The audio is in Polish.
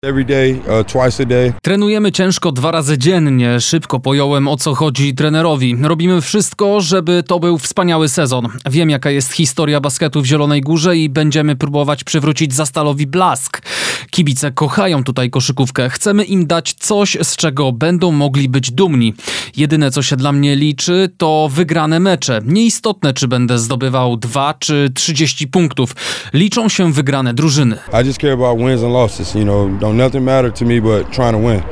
Every day, twice a day. Trenujemy ciężko 2 razy dziennie. Szybko pojąłem, o co chodzi trenerowi. Robimy wszystko, żeby to był wspaniały sezon. Wiem, jaka jest historia basketu w Zielonej Górze i będziemy próbować przywrócić Zastalowi blask. Kibice kochają tutaj koszykówkę. Chcemy im dać coś, z czego będą mogli być dumni. Jedyne, co się dla mnie liczy, to wygrane mecze. Nieistotne, czy będę zdobywał 2 czy 30 punktów. Liczą się wygrane drużyny. I just care about wins and losses. Don't nothing matter to me but trying to win.